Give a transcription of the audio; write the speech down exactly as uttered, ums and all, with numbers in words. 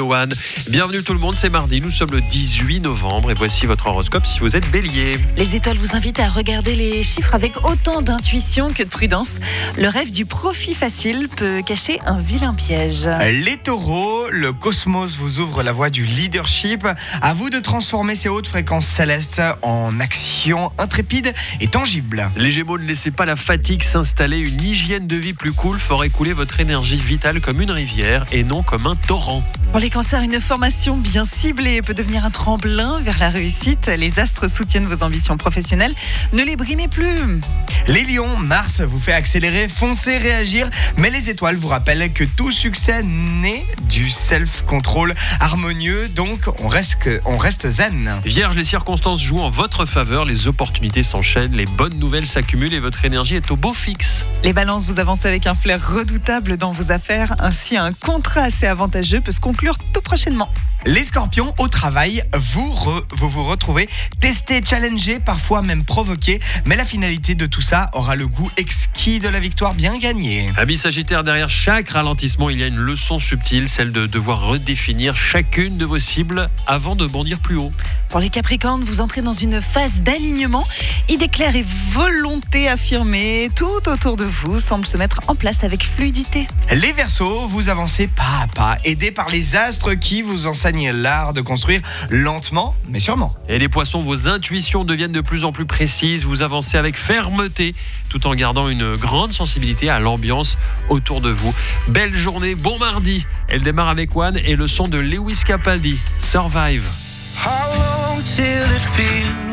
One. Bienvenue tout le monde, c'est mardi, nous sommes le dix-huit novembre et voici votre horoscope si vous êtes bélier. Les étoiles vous invitent à regarder les chiffres avec autant d'intuition que de prudence. Le rêve du profit facile peut cacher un vilain piège. Les taureaux, le cosmos vous ouvre la voie du leadership. À vous de transformer ces hautes fréquences célestes en actions intrépides et tangibles. Les gémeaux, ne laissez pas la fatigue s'installer, une hygiène de vie plus cool fera écouler votre énergie vitale comme une rivière et non comme un torrent. Pour les cancers, une formation bien ciblée peut devenir un tremplin vers la réussite. Les astres soutiennent vos ambitions professionnelles. Ne les brimez plus. Les lions, Mars vous fait accélérer, foncer, réagir. Mais les étoiles vous rappellent que tout succès naît du self-control harmonieux. Donc on reste, on reste zen. Vierge, les circonstances jouent en votre faveur, les opportunités s'enchaînent, les bonnes nouvelles s'accumulent et votre énergie est au beau fixe. Les balances, vous avancez avec un flair redoutable dans vos affaires. Ainsi, un contrat assez avantageux peut se conclure tout prochainement. Les scorpions, au travail, vous, re, vous vous retrouvez testé, challengé, parfois même provoqué. Mais la finalité de tout ça aura le goût exquis de la victoire bien gagnée. Amis Sagittaire, derrière chaque ralentissement, il y a une leçon subtile, celle de devoir redéfinir chacune de vos cibles avant de bondir plus haut. Pour les Capricornes, vous entrez dans une phase d'alignement. Idées claires et volonté affirmée, tout autour de vous semble se mettre en place avec fluidité. Les Verseaux, vous avancez pas à pas, aidés par les astres qui vous enseignent l'art de construire lentement mais sûrement. Et les Poissons, vos intuitions deviennent de plus en plus précises, vous avancez avec fermeté tout en gardant une grande sensibilité à l'ambiance autour de vous. Belle journée, bon mardi. Elle démarre avec One et le son de Lewis Capaldi, Survive. How long till it feels